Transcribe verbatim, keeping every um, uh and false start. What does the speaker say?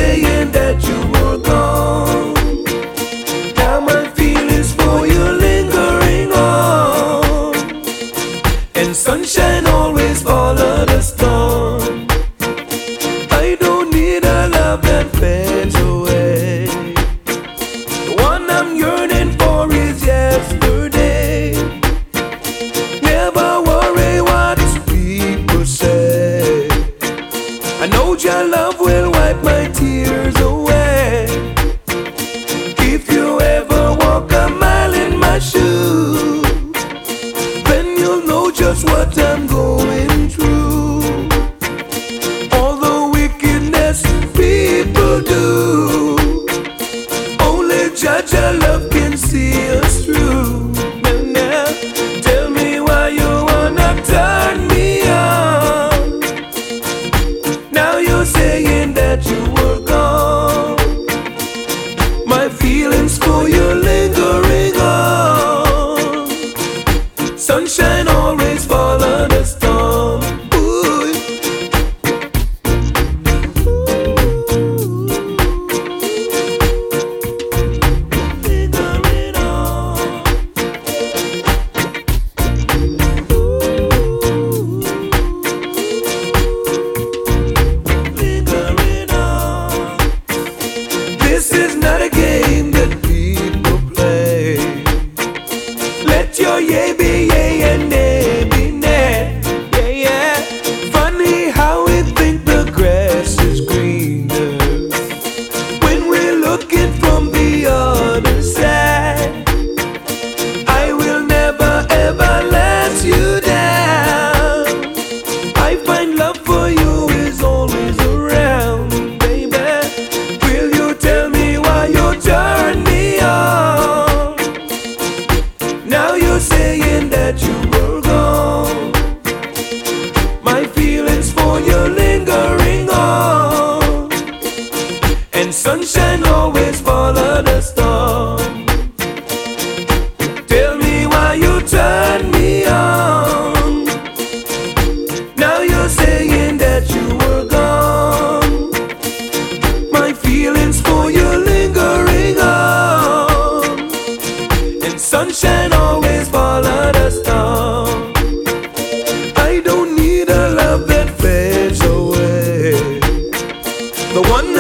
saying that you were gone. Now my feelings for you lingering on, and sunshine always follow the storm. I don't need a love that fades away. The one I'm yearning for is yesterday. Never worry what people say. I know your love will wipe my tears away. If you ever walk a mile in my shoes, then you'll know just what I'm going through. All the wickedness people do, only Judge our love can see us through. Now, now, tell me why you wanna turn me on. Now you're saying that you were gone. My feelings for you lingering on. Sunshine always follow the storm. Ooh. Lingering on. Lingering on. This is not a game that people play. Let your yay be yay and nay be nay. Yeah, yeah. Funny how we think the grass is greener when we're looking from the other side. I will never ever let you down. I find love for you is always around, baby. Will you tell me why you turn me on? Now you're saying that you were gone. My feelings for you lingering on, and sunshine always follow the storm. Tell me why you turn me on. Now you're saying that you were gone. My feelings for you lingering on, and sunshine always follow the storm. I don't need a love that fades away. The one